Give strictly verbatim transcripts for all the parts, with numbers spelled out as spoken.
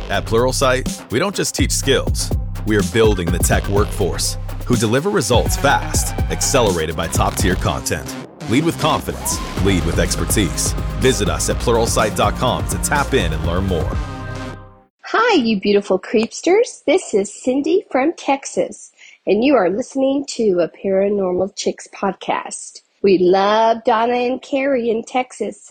At Pluralsight, we don't just teach skills. We are building the tech workforce who deliver results fast, accelerated by top-tier content. Lead with confidence. Lead with expertise. Visit us at pluralsight dot com to tap in and learn more. Hi, you beautiful creepsters. This is Cindy from Texas, and you are listening to a Paranormal Chicks podcast. We love Donna and Carrie in Texas.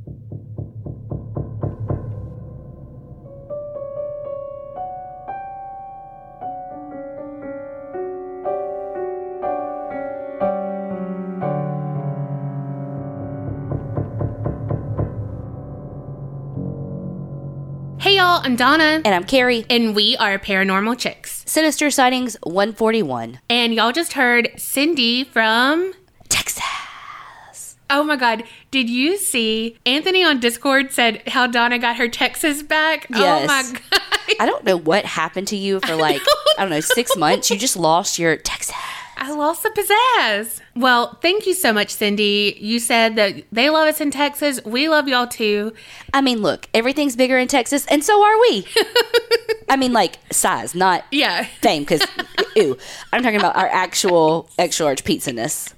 Hey y'all, I'm Donna. And I'm Carrie. And we are Paranormal Chicks. Sinister Sightings one forty-one. And y'all just heard Cindy from Texas. Oh my God. Did you see Anthony on Discord said how Donna got her Texas back? Yes. Oh my God. I don't know what happened to you for like, I don't, I don't know, six months. You just lost your Texas. I lost the pizzazz. Well, thank you so much, Cindy. You said that they love us in Texas. We love y'all too. I mean, look, everything's bigger in Texas, and so are we. I mean, like, size, not yeah. fame, because, ew. I'm talking about our actual extra large pizza-ness.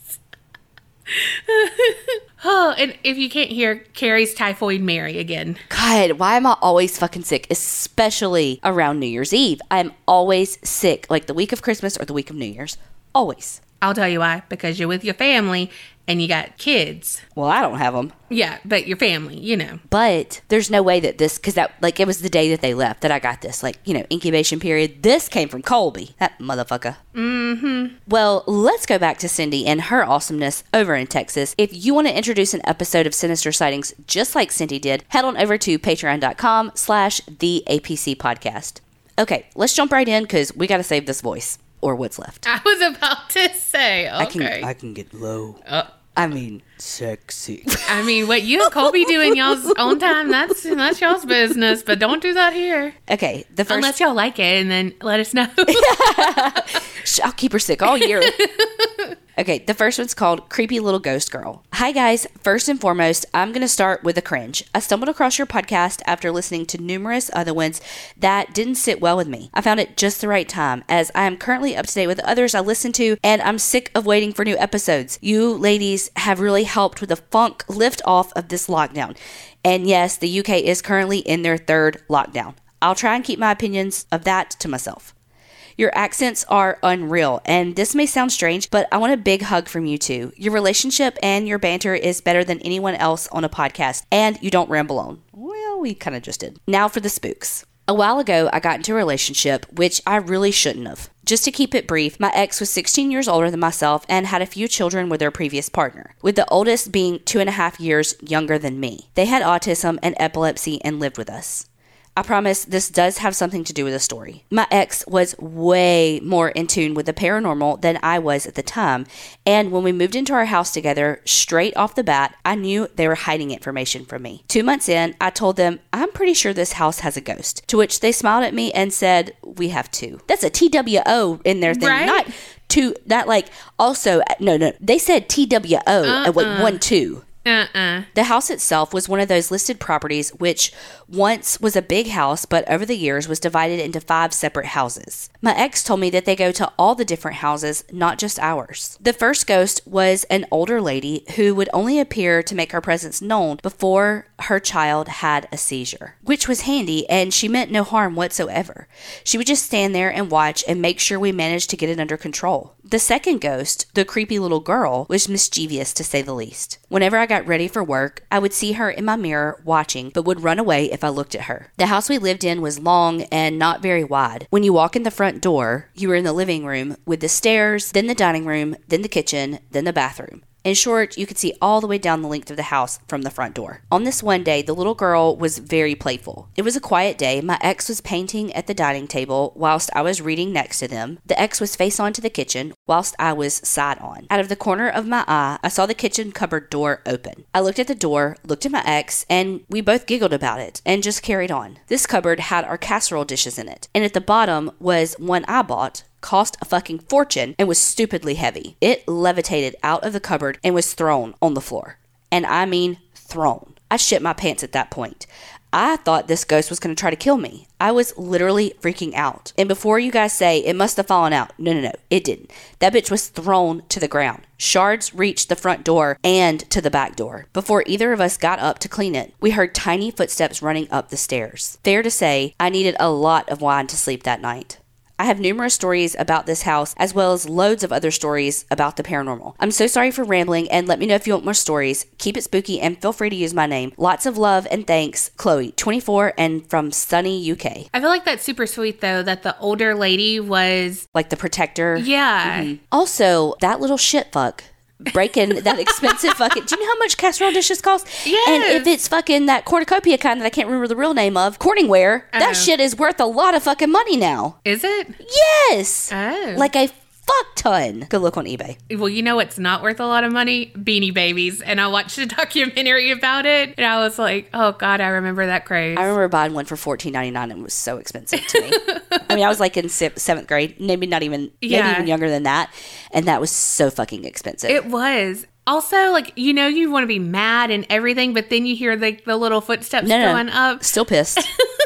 Oh, and if you can't hear, Carrie's Typhoid Mary again. God, why am I always fucking sick? Especially around New Year's Eve. I'm always sick, like the week of Christmas or the week of New Year's. Always. I'll tell you why. Because you're with your family and you got kids. Well, I don't have them. Yeah, but your family, you know. But there's no way that this, because that, like, it was the day that they left that I got this, like, you know, incubation period. This came from Colby, that motherfucker. Mm-hmm. Well, let's go back to Cindy and her awesomeness over in Texas. If you want to introduce an episode of Sinister Sightings just like Cindy did, head on over to patreon.com slash the APC podcast. Okay, let's jump right in because we got to save this voice. Or what's left. I was about to say, okay. I can, I can get low. Uh, I mean, sexy. I mean, what you and Colby do in y'all's own time, that's that's y'all's business, but don't do that here. Okay, the first... Unless y'all like it, and then let us know. I'll keep her sick all year. Okay, the first one's called Creepy Little Ghost Girl. Hi guys, first and foremost, I'm going to start with a cringe. I stumbled across your podcast after listening to numerous other ones that didn't sit well with me. I found it just the right time, as I am currently up to date with others I listen to, and I'm sick of waiting for new episodes. You ladies have really helped with the funk lift off of this lockdown. And yes, the U K is currently in their third lockdown. I'll try and keep my opinions of that to myself. Your accents are unreal, and this may sound strange, but I want a big hug from you two. Your relationship and your banter is better than anyone else on a podcast, and you don't ramble on. Well, we kind of just did. Now for the spooks. A while ago, I got into a relationship, which I really shouldn't have. Just to keep it brief, my ex was sixteen years older than myself and had a few children with their previous partner, with the oldest being two and a half years younger than me. They had autism and epilepsy and lived with us. I promise this does have something to do with the story. My ex was way more in tune with the paranormal than I was at the time, and when we moved into our house together, straight off the bat, I knew they were hiding information from me. Two months in, I told them, I'm pretty sure this house has a ghost, to which they smiled at me and said, we have two. That's a T W O in their thing, right? not two, not like, also, no, no, they said T W O, uh-uh. at like one, two. Uh-uh. The house itself was one of those listed properties which once was a big house, but over the years was divided into five separate houses. My ex told me that they go to all the different houses, not just ours. The first ghost was an older lady who would only appear to make her presence known before her child had a seizure, which was handy, and she meant no harm whatsoever. She would just stand there and watch and make sure we managed to get it under control. The second ghost, the creepy little girl, was mischievous to say the least. Whenever I got ready for work, I would see her in my mirror watching, but would run away if I looked at her. The house we lived in was long and not very wide. When you walk in the front door, you were in the living room with the stairs, then the dining room, then the kitchen, then the bathroom. In short, you could see all the way down the length of the house from the front door. On this one day, the little girl was very playful. It was a quiet day. My ex was painting at the dining table whilst I was reading next to them. The ex was face on to the kitchen whilst I was side on. Out of the corner of my eye, I saw the kitchen cupboard door open. I looked at the door, looked at my ex, and we both giggled about it and just carried on. This cupboard had our casserole dishes in it, and at the bottom was one I bought, cost a fucking fortune, and was stupidly heavy. It levitated out of the cupboard and was thrown on the floor. And I mean thrown. I shit my pants at that point. I thought this ghost was going to try to kill me. I was literally freaking out. And before you guys say it must have fallen out, no, no, no, it didn't. That bitch was thrown to the ground. Shards reached the front door and to the back door. Before either of us got up to clean it, we heard tiny footsteps running up the stairs. Fair to say, I needed a lot of wine to sleep that night. I have numerous stories about this house, as well as loads of other stories about the paranormal. I'm so sorry for rambling, and let me know if you want more stories. Keep it spooky, and feel free to use my name. Lots of love and thanks, Chloe, twenty-four, and from sunny U K. I feel like that's super sweet, though, that the older lady was... Like the protector. Yeah. Mm-hmm. Also, that little shit fuck. Breaking that expensive fucking... Do you know how much casserole dishes cost? Yes. And if it's fucking that cornucopia kind that I can't remember the real name of, Corningware, Oh. that shit is worth a lot of fucking money now. Is it? Yes. Oh. Like a fuck ton. Go look on eBay. Well, you know what's not worth a lot of money? Beanie Babies. And I watched a documentary about it, and I was like, oh, God, I remember that craze. I remember buying one for fourteen ninety-nine, and it was so expensive to me. I mean, I was like in se- seventh grade, maybe not even, Yeah. maybe even younger than that, and that was so fucking expensive. It was. Also, like, you know, you want to be mad and everything, but then you hear like the little footsteps no, no, going up. Still pissed.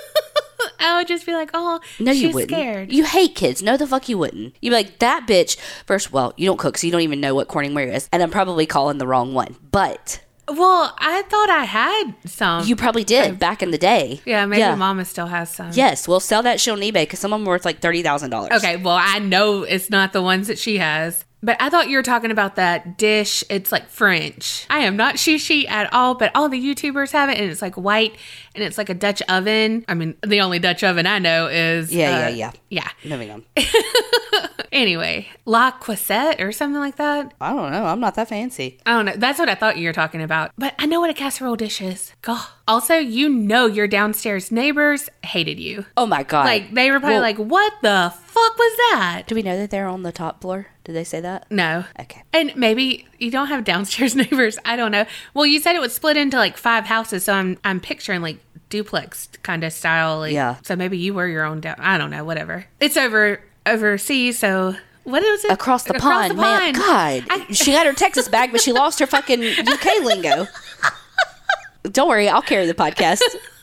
I would just be like, oh, No, she's you wouldn't. scared. You hate kids. No, the fuck you wouldn't. You'd be like, that bitch. First, well, you don't cook, so you don't even know what Corningware is, and I'm probably calling the wrong one, but Well, I thought I had some. you probably did back in the day. yeah, maybe Mama still has some. Yes, we'll sell that shit on eBay because some of them are worth like thirty thousand dollars. Okay, well, I know it's not the ones that she has. But I thought you were talking about that dish. It's like French. I am not sushi at all, but all the YouTubers have it, and it's like white, and it's like a Dutch oven. I mean, the only Dutch oven I know is... Yeah, uh, yeah, yeah. Yeah. Moving on. Anyway, La Croisette or something like that. I don't know. I'm not that fancy. I don't know. That's what I thought you were talking about. But I know what a casserole dish is. God. Also, you know your downstairs neighbors hated you. Oh my God. Like, they were probably Well- like, what the fuck was that? Do we know that they're on the top floor? Did they say that? No. Okay. And maybe you don't have downstairs neighbors. I don't know. Well, you said it was split into like five houses, so I'm I'm picturing like duplex kind of style. Like, Yeah. So maybe you were your own down. I don't know. Whatever. It's over overseas, so what is it? Across the pond, man. God. I- she got her Texas bag, but she lost her fucking U K lingo. Don't worry. I'll carry the podcast.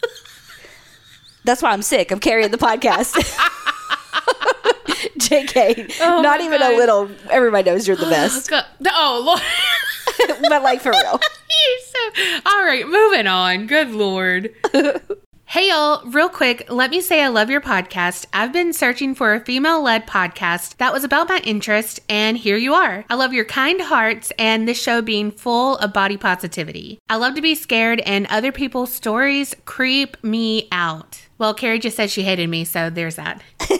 That's why I'm sick. I'm carrying the podcast. J K. Oh Not my even God. a little. Everybody knows you're the best. Oh Lord. But like for real. You're so all right. Moving on. Good Lord. Hey y'all, real quick, let me say I love your podcast. I've been searching for a female-led podcast that was about my interest, and here you are. I love your kind hearts and this show being full of body positivity. I love to be scared, and other people's stories creep me out. Well, Carrie just said she hated me, so there's that.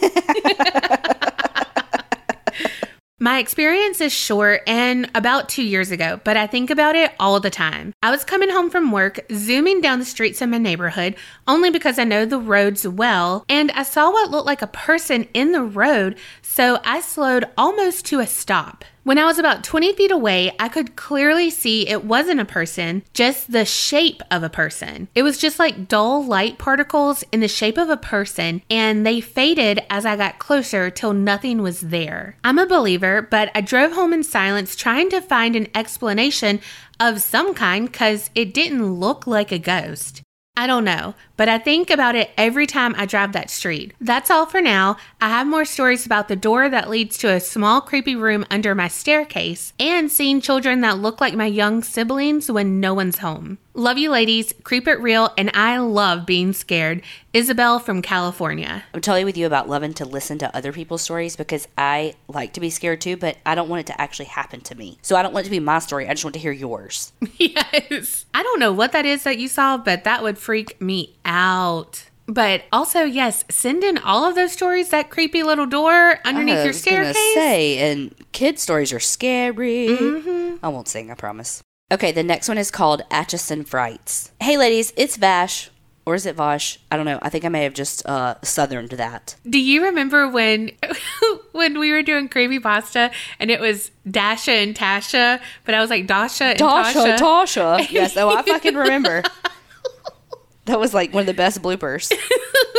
My experience is short and about two years ago, but I think about it all the time. I was coming home from work, zooming down the streets of my neighborhood, only because I know the roads well, and I saw what looked like a person in the road, so I slowed almost to a stop. When I was about twenty feet away, I could clearly see it wasn't a person, just the shape of a person. It was just like dull light particles in the shape of a person, and they faded as I got closer till nothing was there. I'm a believer, but I drove home in silence trying to find an explanation of some kind because it didn't look like a ghost. I don't know, but I think about it every time I drive that street. That's all for now. I have more stories about the door that leads to a small creepy room under my staircase and seeing children that look like my young siblings when no one's home. Love you ladies, creep it real, and I love being scared. Isabel from California. I'm totally with you about loving to listen to other people's stories because I like to be scared too, but I don't want it to actually happen to me. So I don't want it to be my story. I just want to hear yours. Yes. I don't know what that is that you saw, but that would freak me out. But also, yes, send in all of those stories, that creepy little door underneath I your was gonna staircase. say, and kid stories are scary. Mm-hmm. I won't sing, I promise. Okay, the next one is called Atchison Frights. Hey ladies, it's Vash. Or is it Vosh? I don't know. I think I may have just uh, southerned that. Do you remember when when we were doing creepypasta and it was Dasha and Tasha, but I was like Dasha and Tasha, Tasha? Tasha. Yes, oh, I fucking remember. That was like one of the best bloopers.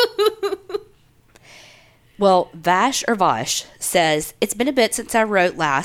Well, Vash or Vosh says, it's been a bit since I wrote last,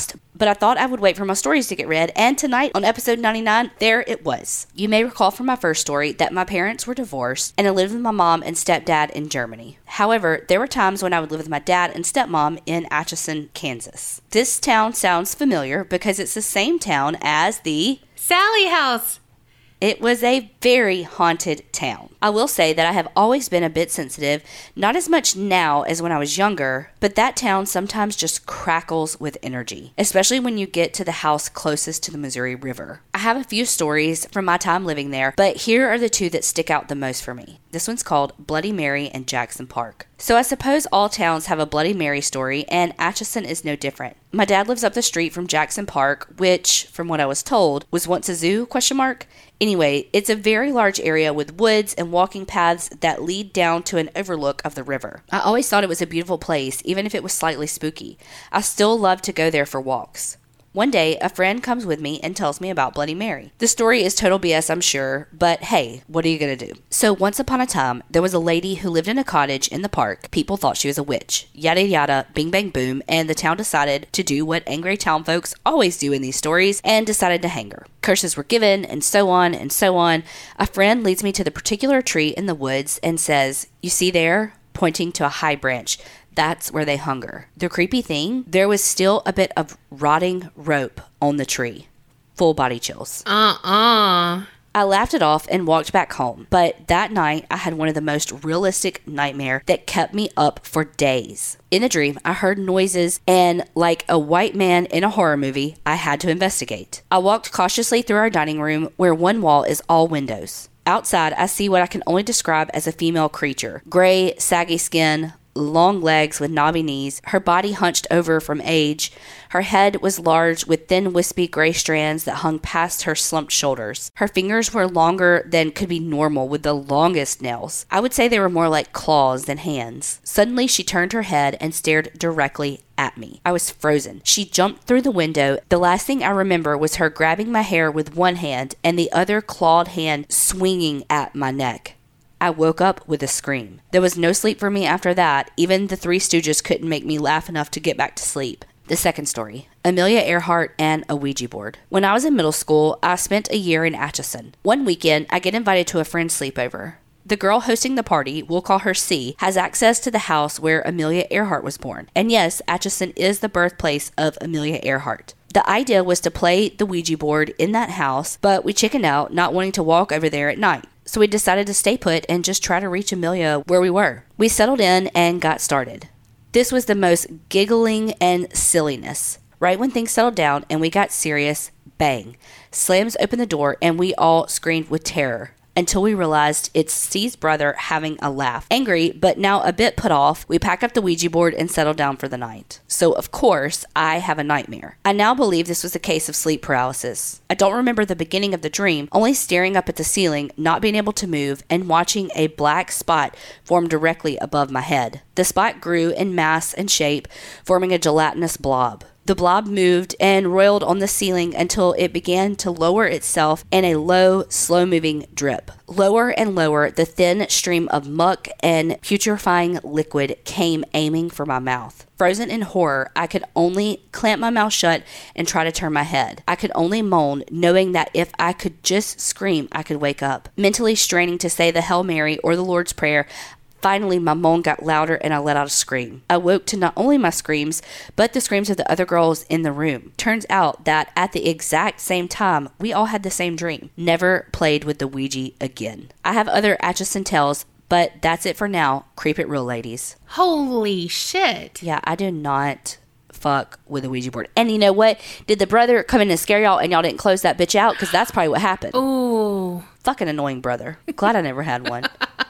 but I thought I would wait for my stories to get read, and tonight on episode ninety-nine, there it was. You may recall from my first story that my parents were divorced and I lived with my mom and stepdad in Germany. However, there were times when I would live with my dad and stepmom in Atchison, Kansas. This town sounds familiar because it's the same town as the Sally House. It was a very haunted town. I will say that I have always been a bit sensitive, not as much now as when I was younger, but that town sometimes just crackles with energy, especially when you get to the house closest to the Missouri River. I have a few stories from my time living there, but here are the two that stick out the most for me. This one's called Bloody Mary and Jackson Park. So I suppose all towns have a Bloody Mary story, and Atchison is no different. My dad lives up the street from Jackson Park, which, from what I was told, was once a zoo, question mark? Anyway, it's a very large area with woods and walking paths that lead down to an overlook of the river. I always thought it was a beautiful place, even if it was slightly spooky. I still love to go there for walks. One day, a friend comes with me and tells me about Bloody Mary. The story is total B S, I'm sure, but hey, what are you going to do? So once upon a time, there was a lady who lived in a cottage in the park. People thought she was a witch. Yada yada, bing bang boom, and the town decided to do what angry town folks always do in these stories and decided to hang her. Curses were given, and so on and so on. A friend leads me to the particular tree in the woods and says, "You see there?" Pointing to a high branch. That's where they hung her. The creepy thing, there was still a bit of rotting rope on the tree. Full body chills. Uh-uh. I laughed it off and walked back home. But that night, I had one of the most realistic nightmares that kept me up for days. In the dream, I heard noises, and like a white man in a horror movie, I had to investigate. I walked cautiously through our dining room, where one wall is all windows. Outside, I see what I can only describe as a female creature. Gray, saggy skin, long legs with knobby knees, her body hunched over from age. Her head was large with thin wispy gray strands that hung past her slumped shoulders. Her fingers were longer than could be normal with the longest nails. I would say they were more like claws than hands. Suddenly she turned her head and stared directly at me. I was frozen. She jumped through the window. The last thing I remember was her grabbing my hair with one hand and the other clawed hand swinging at my neck. I woke up with a scream. There was no sleep for me after that. Even the Three Stooges couldn't make me laugh enough to get back to sleep. The second story, Amelia Earhart and a Ouija board. When I was in middle school, I spent a year in Atchison. One weekend, I get invited to a friend's sleepover. The girl hosting the party, we'll call her C, has access to the house where Amelia Earhart was born. And yes, Atchison is the birthplace of Amelia Earhart. The idea was to play the Ouija board in that house, but we chickened out, not wanting to walk over there at night. So we decided to stay put and just try to reach Amelia where we were. We settled in and got started. This was the most giggling and silliness. Right when things settled down and we got serious, bang, slams open the door and we all screamed with terror. Until we realized it's C's brother having a laugh. Angry, but now a bit put off, we packed up the Ouija board and settled down for the night. So, of course, I have a nightmare. I now believe this was a case of sleep paralysis. I don't remember the beginning of the dream, only staring up at the ceiling, not being able to move, and watching a black spot form directly above my head. The spot grew in mass and shape, forming a gelatinous blob. The blob moved and roiled on the ceiling until it began to lower itself in a low, slow-moving drip. Lower and lower, the thin stream of muck and putrefying liquid came aiming for my mouth. Frozen in horror, I could only clamp my mouth shut and try to turn my head. I could only moan, knowing that if I could just scream, I could wake up. Mentally straining to say the Hail Mary or the Lord's Prayer, finally, my moan got louder and I let out a scream. I woke to not only my screams, but the screams of the other girls in the room. Turns out that at the exact same time, we all had the same dream. Never played with the Ouija again. I have other Atchison tales, but that's it for now. Creep it real, ladies. Holy shit. Yeah, I do not fuck with a Ouija board. And you know what? Did the brother come in and scare y'all and y'all didn't close that bitch out? Because that's probably what happened. Ooh. Fucking annoying brother. Glad I never had one.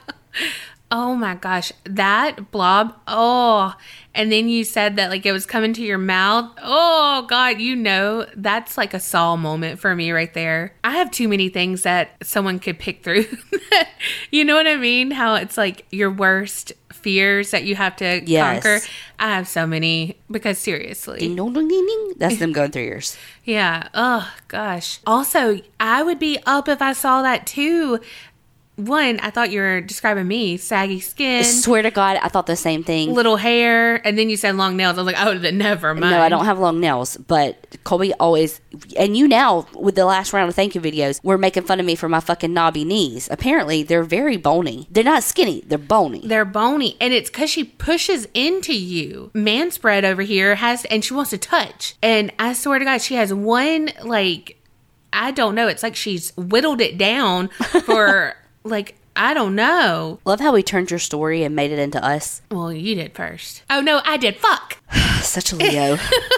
Oh my gosh, that blob, oh, and then you said that like it was coming to your mouth. Oh God, you know, that's like a Saw moment for me right there. I have too many things that someone could pick through. You know what I mean? How it's like your worst fears that you have to yes. conquer. I have so many because seriously. Ding, dong, ding, ding, ding. That's them going through yours. Yeah. Oh gosh. Also, I would be up if I saw that too. one, I thought you were describing me, saggy skin. I swear to God, I thought the same thing. Little hair, and then you said long nails. I was like, oh, then never mind. No, I don't have long nails, but Colby always, and you now, with the last round of thank you videos, were making fun of me for my fucking knobby knees. Apparently, they're very bony. They're not skinny, they're bony. They're bony, and it's because she pushes into you. Man spread over here has, and she wants to touch. And I swear to God, she has one, like, I don't know, it's like she's whittled it down for... Like, I don't know. Love how we turned your story and made it into us. Well, you did first. Oh, no, I did. Fuck. Such a Leo.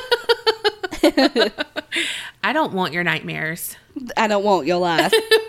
I don't want your nightmares. I don't want your life.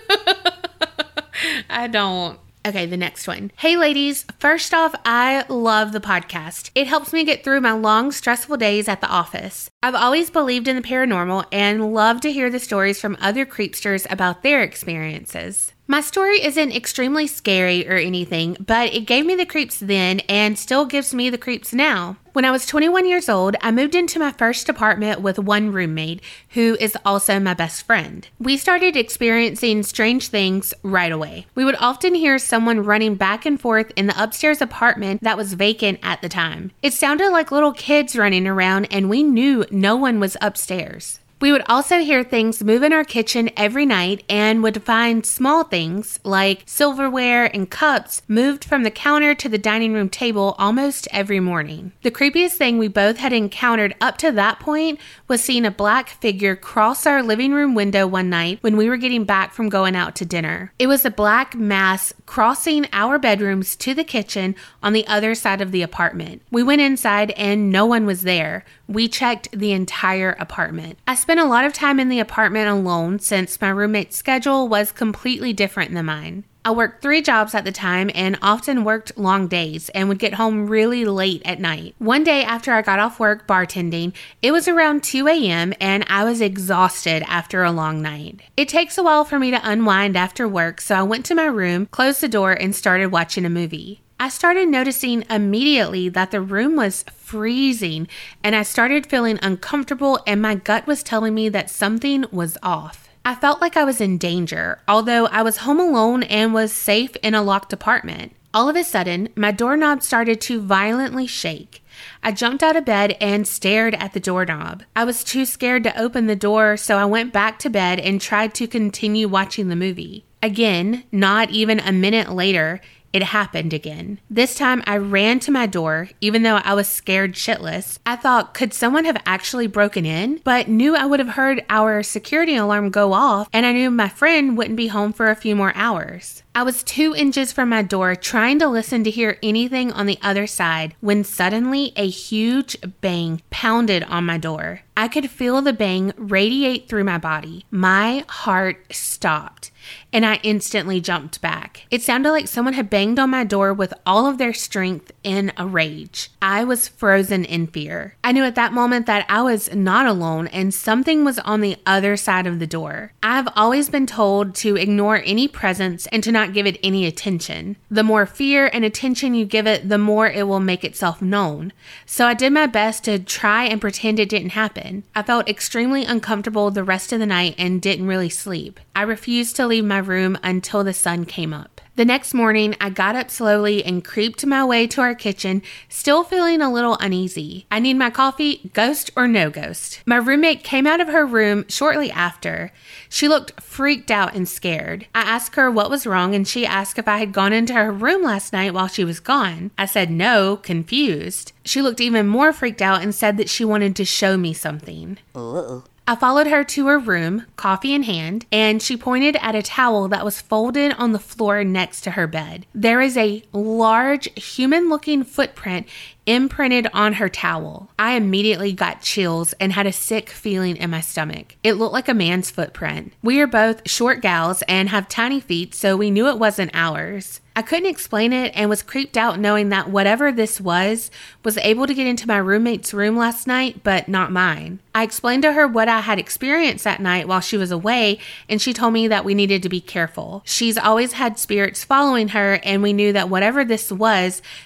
I don't. Okay, the next one. Hey, ladies. First off, I love the podcast. It helps me get through my long, stressful days at the office. I've always believed in the paranormal and love to hear the stories from other creepsters about their experiences. My story isn't extremely scary or anything, but it gave me the creeps then and still gives me the creeps now. When I was twenty-one years old, I moved into my first apartment with one roommate, who is also my best friend. We started experiencing strange things right away. We would often hear someone running back and forth in the upstairs apartment that was vacant at the time. It sounded like little kids running around, and we knew no one was upstairs. We would also hear things move in our kitchen every night and would find small things like silverware and cups moved from the counter to the dining room table almost every morning. The creepiest thing we both had encountered up to that point was seeing a black figure cross our living room window one night when we were getting back from going out to dinner. It was a black mass crossing our bedrooms to the kitchen on the other side of the apartment. We went inside and no one was there. We checked the entire apartment. I spent a lot of time in the apartment alone since my roommate's schedule was completely different than mine. I worked three jobs at the time and often worked long days and would get home really late at night. One day after I got off work bartending, it was around two a.m. and I was exhausted after a long night. It takes a while for me to unwind after work, so I went to my room, closed the door, and started watching a movie. I started noticing immediately that the room was freezing and I started feeling uncomfortable and my gut was telling me that something was off. I felt like I was in danger, although I was home alone and was safe in a locked apartment. All of a sudden, my doorknob started to violently shake. I jumped out of bed and stared at the doorknob. I was too scared to open the door, so I went back to bed and tried to continue watching the movie. Again, not even a minute later, it happened again. This time I ran to my door, even though I was scared shitless. I thought, could someone have actually broken in? But knew I would have heard our security alarm go off, and I knew my friend wouldn't be home for a few more hours. I was two inches from my door trying to listen to hear anything on the other side when suddenly a huge bang pounded on my door. I could feel the bang radiate through my body. My heart stopped and I instantly jumped back. It sounded like someone had banged on my door with all of their strength in a rage. I was frozen in fear. I knew at that moment that I was not alone and something was on the other side of the door. I've always been told to ignore any presence and to not give it any attention. The more fear and attention you give it, the more it will make itself known. So I did my best to try and pretend it didn't happen. I felt extremely uncomfortable the rest of the night and didn't really sleep. I refused to leave my room until the sun came up. The next morning, I got up slowly and creeped my way to our kitchen, still feeling a little uneasy. I need my coffee, ghost or no ghost. My roommate came out of her room shortly after. She looked freaked out and scared. I asked her what was wrong and she asked if I had gone into her room last night while she was gone. I said no, confused. She looked even more freaked out and said that she wanted to show me something. Uh-oh. I followed her to her room, coffee in hand, and she pointed at a towel that was folded on the floor next to her bed. There is a large human-looking footprint imprinted on her towel. I immediately got chills and had a sick feeling in my stomach. It looked like a man's footprint. We are both short gals and have tiny feet, so we knew it wasn't ours. I couldn't explain it and was creeped out knowing that whatever this was, was able to get into my roommate's room last night, but not mine. I explained to her what I had experienced that night while she was away, and she told me that we needed to be careful. She's always had spirits following her, and we knew that whatever this was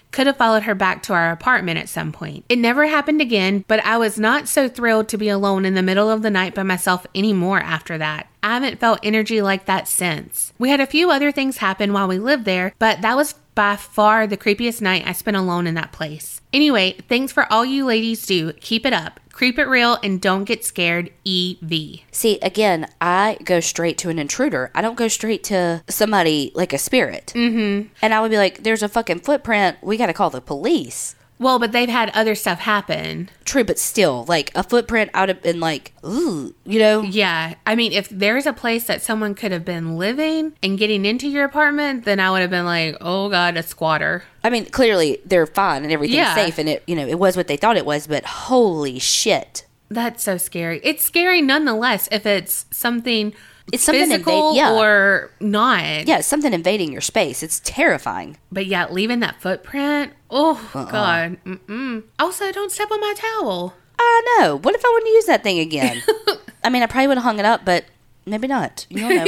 could have followed her back to our apartment at some point. It never happened again, but I was not so thrilled to be alone in the middle of the night by myself anymore after that. I haven't felt energy like that since. We had a few other things happen while we lived there, but that was by far the creepiest night I spent alone in that place. Anyway, thanks for all you ladies do. Keep it up. Creep it real and don't get scared. E V. See, again, I go straight to an intruder. I don't go straight to somebody like a spirit. Mm-hmm. And I would be like, there's a fucking footprint. We got to call the police. Well, but they've had other stuff happen. True, but still, like, a footprint, I would have been like, ooh, you know? Yeah. I mean, if there's a place that someone could have been living and getting into your apartment, then I would have been like, oh, God, a squatter. I mean, clearly, they're fine and everything's Yeah. safe, and it, you know, it was what they thought it was, but holy shit. That's so scary. It's scary nonetheless if it's something... It's something physical invade- yeah. or not. Yeah, it's something invading your space. It's terrifying. But yeah, leaving that footprint. Oh, Uh-uh. God. Mm-mm. Also, don't step on my towel. I know. What if I want to use that thing again? I mean, I probably would have hung it up, but maybe not. You don't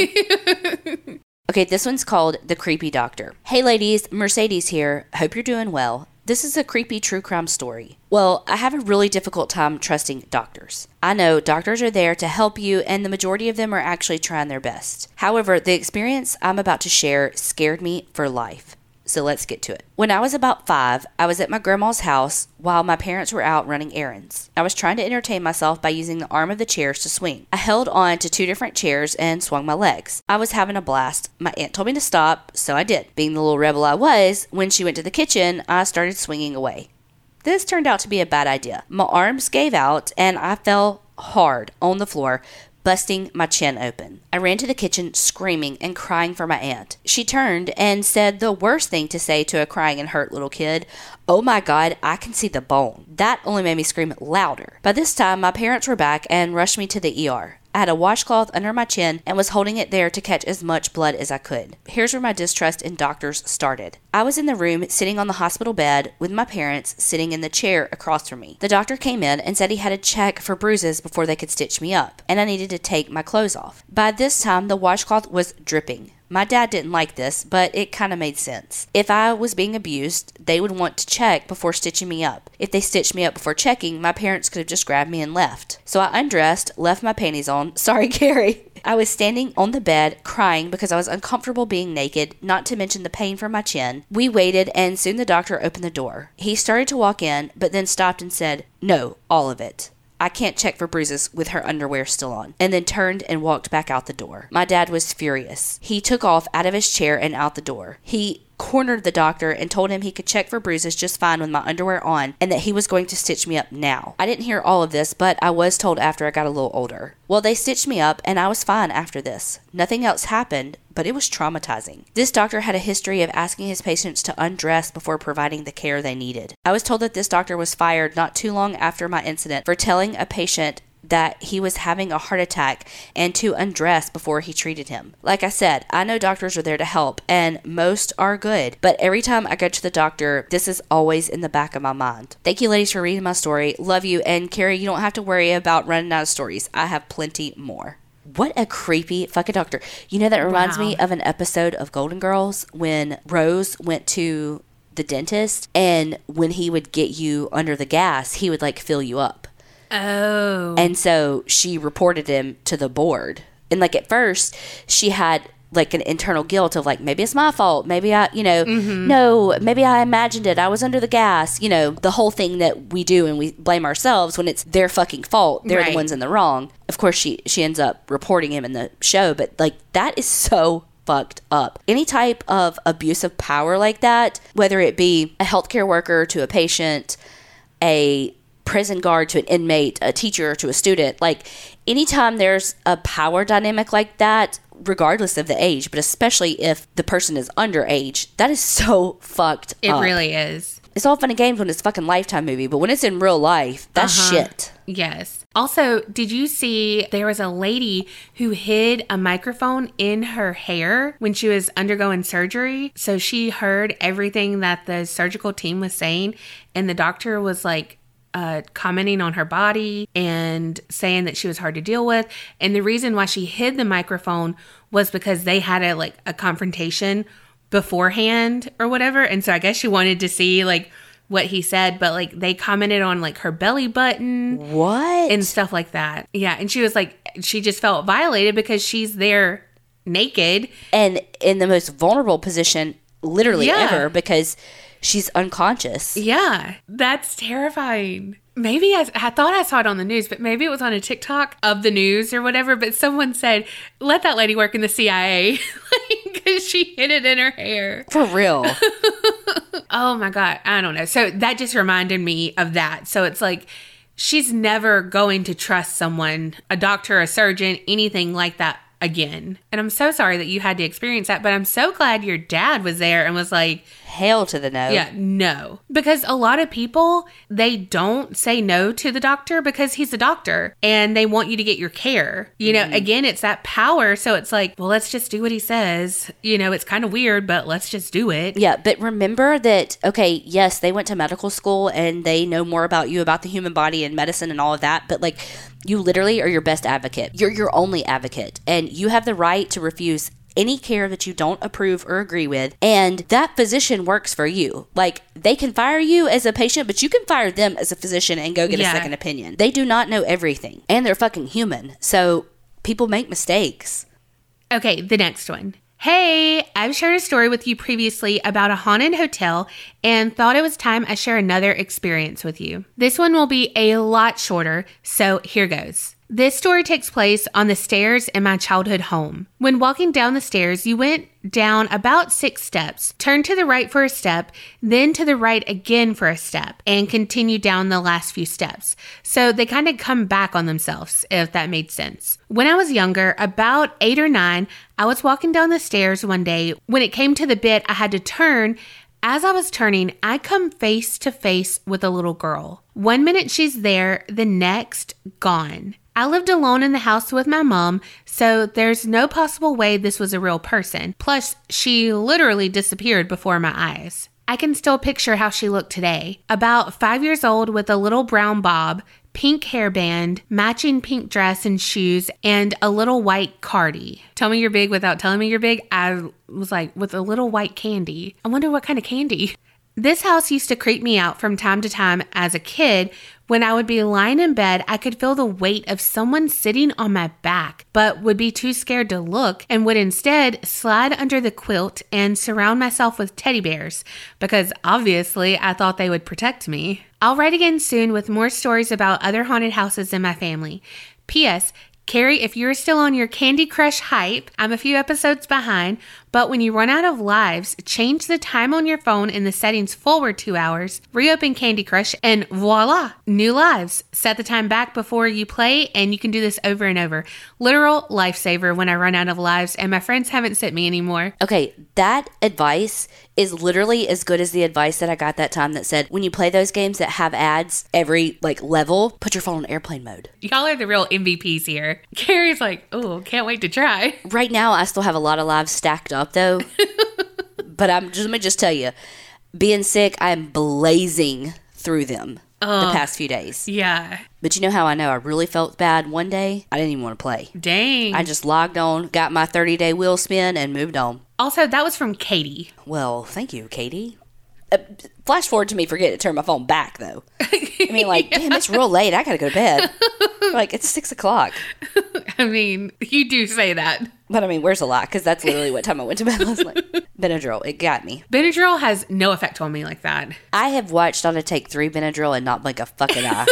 know. Okay, this one's called The Creepy Doctor. Hey, ladies. Mercedes here. Hope you're doing well. This is a creepy true crime story. Well, I have a really difficult time trusting doctors. I know doctors are there to help you, and the majority of them are actually trying their best. However, the experience I'm about to share scared me for life. So let's get to it. When I was about five, I was at my grandma's house while my parents were out running errands. I was trying to entertain myself by using the arm of the chairs to swing. I held on to two different chairs and swung my legs. I was having a blast. My aunt told me to stop, so I did. Being the little rebel I was, when she went to the kitchen, I started swinging away. This turned out to be a bad idea. My arms gave out and I fell hard on the floor, busting my chin open. I ran to the kitchen screaming and crying for my aunt. She turned and said the worst thing to say to a crying and hurt little kid, "Oh my God, I can see the bone." That only made me scream louder. By this time, my parents were back and rushed me to the E R. I had a washcloth under my chin and was holding it there to catch as much blood as I could. Here's where my distrust in doctors started. I was in the room sitting on the hospital bed with my parents sitting in the chair across from me. The doctor came in and said he had to check for bruises before they could stitch me up, and I needed to take my clothes off. By this time, the washcloth was dripping. My dad didn't like this, but it kind of made sense. If I was being abused, they would want to check before stitching me up. If they stitched me up before checking, my parents could have just grabbed me and left. So I undressed, left my panties on. Sorry, Carrie. I was standing on the bed crying because I was uncomfortable being naked, not to mention the pain from my chin. We waited, and soon the doctor opened the door. He started to walk in, but then stopped and said, "No, all of it. I can't check for bruises with her underwear still on," and then turned and walked back out the door. My dad was furious. He took off out of his chair and out the door. He cornered the doctor and told him he could check for bruises just fine with my underwear on and that he was going to stitch me up now. I didn't hear all of this, but I was told after I got a little older. Well, they stitched me up and I was fine after this. Nothing else happened, but it was traumatizing. This doctor had a history of asking his patients to undress before providing the care they needed. I was told that this doctor was fired not too long after my incident for telling a patient that he was having a heart attack and to undress before he treated him. Like I said, I know doctors are there to help, and most are good, but every time I go to the doctor, this is always in the back of my mind. Thank you, ladies, for reading my story. Love you, and Carrie, you don't have to worry about running out of stories. I have plenty more. What a creepy fucking doctor. You know, that reminds Wow. me of an episode of Golden Girls when Rose went to the dentist, and when he would get you under the gas, he would like fill you up. Oh. And so she reported him to the board. And like at first, she had like an internal guilt of like, maybe it's my fault. Maybe I, you know, Mm-hmm. no, maybe I imagined it. I was under the gas. You know, the whole thing that we do and we blame ourselves when it's their fucking fault. They're Right. the ones in the wrong. Of course, she, she ends up reporting him in the show. But like, that is so fucked up. Any type of abuse of power like that, whether it be a healthcare worker to a patient, a prison guard to an inmate, a teacher to a student, like anytime there's a power dynamic like that, regardless of the age, but especially if the person is underage, that is so fucked It up. really is. It's all fun and games when it's a fucking Lifetime movie, but when it's in real life, that's Uh-huh. shit. Yes. Also, did you see there was a lady who hid a microphone in her hair when she was undergoing surgery? So she heard everything that the surgical team was saying, and the doctor was like, Uh, commenting on her body and saying that she was hard to deal with. And the reason why she hid the microphone was because they had a like a confrontation beforehand or whatever. And so I guess she wanted to see like what he said, but like they commented on like her belly button. What? And stuff like that. Yeah. And she was like, she just felt violated because she's there naked. And in the most vulnerable position literally Yeah. ever because she's unconscious. Yeah. That's terrifying. Maybe I, I thought I saw it on the news, but maybe it was on a TikTok of the news or whatever. But someone said, let that lady work in the C I A because she hid it in her hair. For real. Oh my God. I don't know. So that just reminded me of that. So it's like, she's never going to trust someone, a doctor, a surgeon, anything like that again. And I'm so sorry that you had to experience that, but I'm so glad your dad was there and was like, Hell to the no. yeah, no. Because a lot of people, they don't say no to the doctor because he's a doctor and they want you to get your care. You know, mm-hmm. Again, it's that power. So it's like, well, let's just do what he says. You know, it's kind of weird, but let's just do it. Yeah, but remember that, okay, yes, they went to medical school and they know more about you, about the human body and medicine and all of that. But like, you literally are your best advocate. You're your only advocate. And you have the right to refuse any care that you don't approve or agree with, and that physician works for you. Like, they can fire you as a patient, but you can fire them as a physician and go get yeah. a second opinion. They do not know everything, and they're fucking human. So people make mistakes. Okay, the next one. Hey, I've shared a story with you previously about a haunted hotel and thought it was time I share another experience with you. This one will be a lot shorter, so here goes. This story takes place on the stairs in my childhood home. When walking down the stairs, you went down about six steps, turned to the right for a step, then to the right again for a step, and continue down the last few steps. So they kind of come back on themselves, if that made sense. When I was younger, about eight or nine, I was walking down the stairs one day. When it came to the bit I had to turn, as I was turning, I come face to face with a little girl. One minute she's there, the next, gone. I lived alone in the house with my mom, so there's no possible way this was a real person. Plus, she literally disappeared before my eyes. I can still picture how she looked today. About five years old with a little brown bob, pink hairband, matching pink dress and shoes, and a little white cardi. Tell me you're big without telling me you're big. I was like, with a little white candy. I wonder what kind of candy. This house used to creep me out from time to time as a kid. When I would be lying in bed, I could feel the weight of someone sitting on my back, but would be too scared to look and would instead slide under the quilt and surround myself with teddy bears because obviously I thought they would protect me. I'll write again soon with more stories about other haunted houses in my family. P S. Carrie, if you're still on your Candy Crush hype, I'm a few episodes behind, but when you run out of lives, change the time on your phone in the settings forward two hours, reopen Candy Crush, and voila, new lives. Set the time back before you play, and you can do this over and over. Literal lifesaver when I run out of lives, and my friends haven't sent me anymore. Okay, that advice is literally as good as the advice that I got that time that said, when you play those games that have ads every like level, put your phone on airplane mode. Y'all are the real M V Ps here. Carrie's like, oh, can't wait to try. Right now, I still have a lot of lives stacked up though. But I'm just, let me just tell you, being sick, I'm blazing through them uh, the past few days. Yeah. But you know how I know I really felt bad one day? I didn't even want to play. Dang. I just logged on, got my thirty-day wheel spin, and moved on. Also, that was from Katie. Well, thank you, Katie. Uh, flash forward to me forgetting to turn my phone back, though. I mean, like, yeah. Damn, it's real late. I gotta go to bed. Like, it's six o'clock. I mean, you do say that. But I mean, where's a lot? Because that's literally what time I went to bed last night. Benadryl, it got me. Benadryl has no effect on me like that. I have watched Donna take three Benadryl and not blink a fucking eye.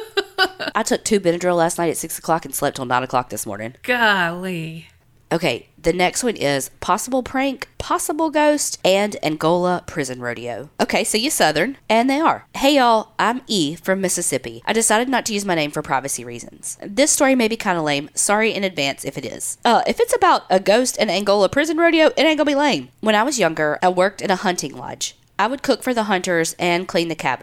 I took two Benadryl last night at six o'clock and slept till nine o'clock this morning. Golly. Okay, the next one is possible prank, possible ghost, and Angola prison rodeo. Okay, so you Southern, and they are. Hey y'all, I'm E from Mississippi. I decided not to use my name for privacy reasons. This story may be kind of lame. Sorry in advance if it is. Uh, if it's about a ghost and Angola prison rodeo, it ain't gonna be lame. When I was younger, I worked in a hunting lodge. I would cook for the hunters and clean the cabins.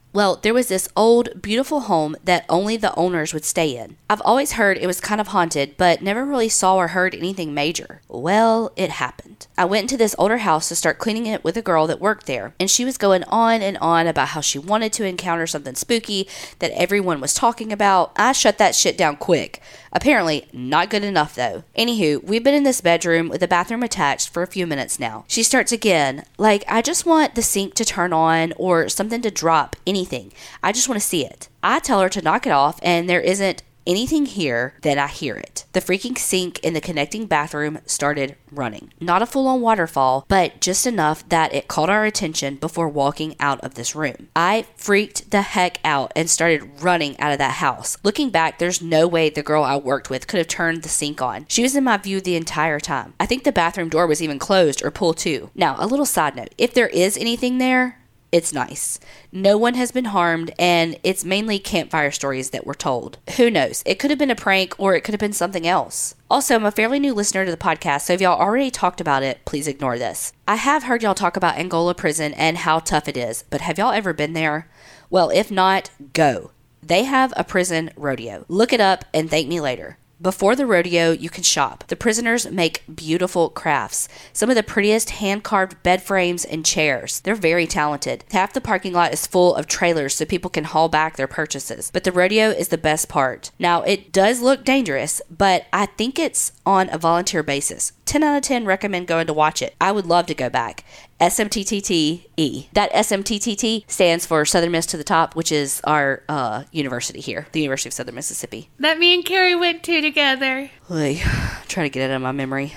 Well, there was this old, beautiful home that only the owners would stay in. I've always heard it was kind of haunted, but never really saw or heard anything major. Well, it happened. I went into this older house to start cleaning it with a girl that worked there, and she was going on and on about how she wanted to encounter something spooky that everyone was talking about. I shut that shit down quick. Apparently, not good enough though. Anywho, we've been in this bedroom with a bathroom attached for a few minutes now. She starts again, like, I just want the sink to turn on or something to drop, anything. I just want to see it. I tell her to knock it off, and there isn't anything here, then I hear it. The freaking sink in the connecting bathroom started running. Not a full-on waterfall, but just enough that it caught our attention before walking out of this room. I freaked the heck out and started running out of that house. Looking back, there's no way the girl I worked with could have turned the sink on. She was in my view the entire time. I think the bathroom door was even closed or pulled to. Now, a little side note. If there is anything there, it's nice. No one has been harmed, and it's mainly campfire stories that were told. Who knows? It could have been a prank, or it could have been something else. Also, I'm a fairly new listener to the podcast, so if y'all already talked about it, please ignore this. I have heard y'all talk about Angola Prison and how tough it is, but have y'all ever been there? Well, if not, go. They have a prison rodeo. Look it up and thank me later. Before the rodeo, you can shop. The prisoners make beautiful crafts. Some of the prettiest hand-carved bed frames and chairs. They're very talented. Half the parking lot is full of trailers so people can haul back their purchases. But the rodeo is the best part. Now, it does look dangerous, but I think it's on a volunteer basis. ten out of ten recommend going to watch it. I would love to go back. S M T T T E. That S M T T T stands for Southern Miss to the Top, which is our uh, university here, the University of Southern Mississippi. That me and Carrie went to together. Oy, trying to get it out of my memory.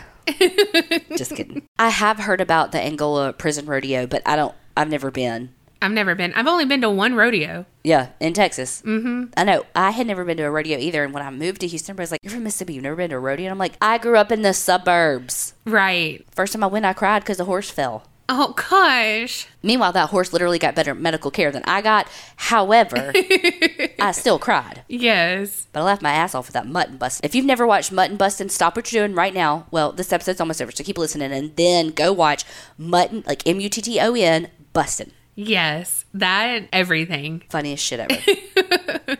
Just kidding. I have heard about the Angola Prison Rodeo, but I don't, I've never been. I've never been. I've only been to one rodeo. Yeah, in Texas. Mm-hmm. I know. I had never been to a rodeo either. And when I moved to Houston, everybody's like, you're from Mississippi. You've never been to a rodeo? And I'm like, I grew up in the suburbs. Right. First time I went, I cried because the horse fell. Oh, gosh. Meanwhile, that horse literally got better medical care than I got. However, I still cried. Yes. But I laughed my ass off with that mutton busting. If you've never watched Mutton Bustin', stop what you're doing right now. Well, this episode's almost over, so keep listening. And then go watch Mutton, like M U T T O N, Bustin'. Yes. That, everything. Funniest shit ever.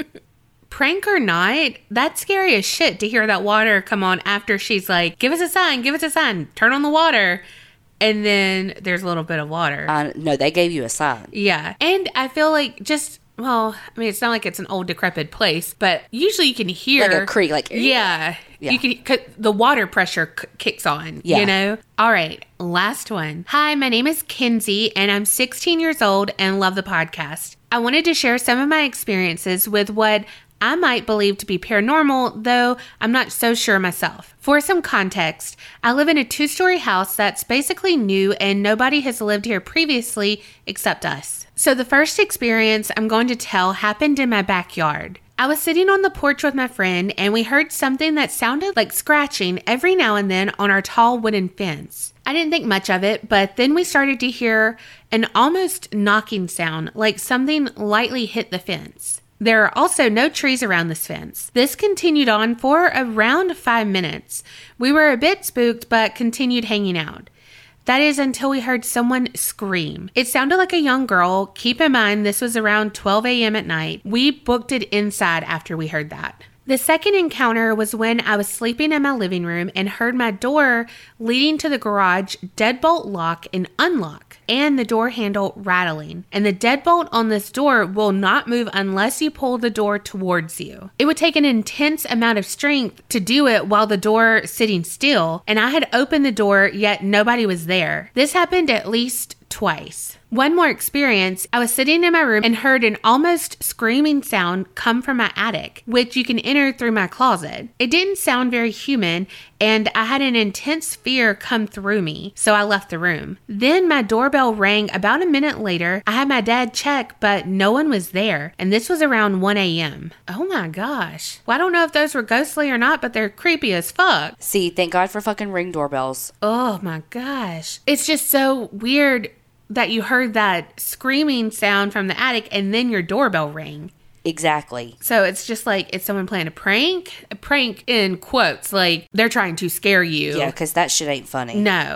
Prank or not, that's scary as shit to hear that water come on after she's like, give us a sign, give us a sign, turn on the water. And then there's a little bit of water. Uh, no, they gave you a sign. Yeah. And I feel like just, well, I mean, it's not like it's an old decrepit place, but usually you can hear. Like a creek, like. Yeah. Yeah. You can, cause the water pressure c- kicks on, yeah. you know? All right. Last one. Hi, my name is Kinsey, and I'm sixteen years old and love the podcast. I wanted to share some of my experiences with what I might believe to be paranormal, though I'm not so sure myself. For some context, I live in a two-story house that's basically new and nobody has lived here previously except us. So the first experience I'm going to tell happened in my backyard. I was sitting on the porch with my friend and we heard something that sounded like scratching every now and then on our tall wooden fence. I didn't think much of it, but then we started to hear an almost knocking sound, like something lightly hit the fence. There are also no trees around this fence. This continued on for around five minutes. We were a bit spooked, but continued hanging out. That is until we heard someone scream. It sounded like a young girl. Keep in mind, this was around twelve a.m. at night. We booked it inside after we heard that. The second encounter was when I was sleeping in my living room and heard my door leading to the garage deadbolt lock and unlock, and the door handle rattling. And the deadbolt on this door will not move unless you pull the door towards you. It would take an intense amount of strength to do it while the door sitting still, and I had opened the door, yet nobody was there. This happened at least twice. One more experience, I was sitting in my room and heard an almost screaming sound come from my attic, which you can enter through my closet. It didn't sound very human, and I had an intense fear come through me, so I left the room. Then my doorbell rang about a minute later. I had my dad check, but no one was there, and this was around one a.m. Oh my gosh. Well, I don't know if those were ghostly or not, but they're creepy as fuck. See, thank God for fucking Ring doorbells. Oh my gosh. It's just so weird that you heard that screaming sound from the attic and then your doorbell rang. Exactly. So it's just like, is someone playing a prank? A prank in quotes, like they're trying to scare you. Yeah, because that shit ain't funny. No.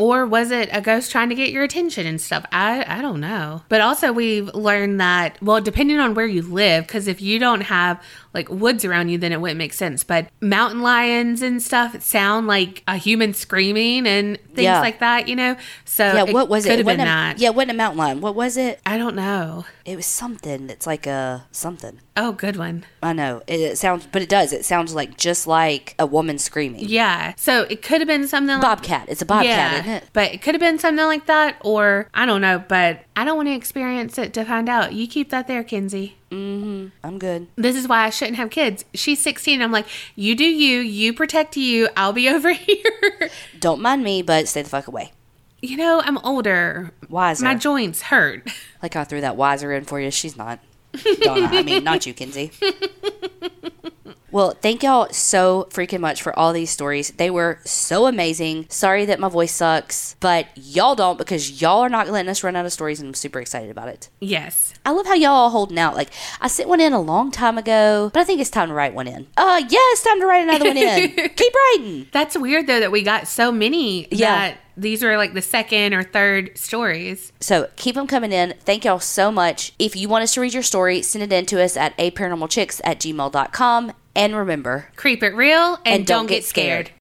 Or was it a ghost trying to get your attention and stuff? I, I don't know. But also we've learned that, well, depending on where you live, because if you don't have like woods around you, then it wouldn't make sense. But mountain lions and stuff sound like a human screaming and things Yeah. like that, you know? So Yeah, what was it? Could It have been wasn't a- that. Yeah, it wasn't a mountain lion. What was it? I don't know. It was something that's like a something. Oh, good one. I know. It, it sounds, but it does. It sounds like just like a woman screaming. Yeah. So it could have been something like Bobcat. It's a bobcat, yeah, isn't it? But it could have been something like that, or I don't know, but I don't want to experience it to find out. You keep that there, Kinsey. Mm-hmm. I'm good. This is why I shouldn't have kids. She's sixteen. I'm like, you do you, you protect you. I'll be over here. Don't mind me, but stay the fuck away. You know, I'm older. Wiser. My joints hurt. Like I threw that wiser in for you. She's not. Donna. I mean, not you, Kinsey. Well, thank y'all so freaking much for all these stories. They were so amazing. Sorry that my voice sucks, but y'all don't, because y'all are not letting us run out of stories, and I'm super excited about it. Yes. I love how y'all all holding out. Like, I sent one in a long time ago, but I think it's time to write one in. Uh, yeah, it's time to write another one in. Keep writing. That's weird, though, that we got so many Yeah. that these were like the second or third stories. So keep them coming in. Thank y'all so much. If you want us to read your story, send it in to us at a paranormal chicks at gmail dot com. And remember, Creep it real and, And don't, don't get get scared. scared.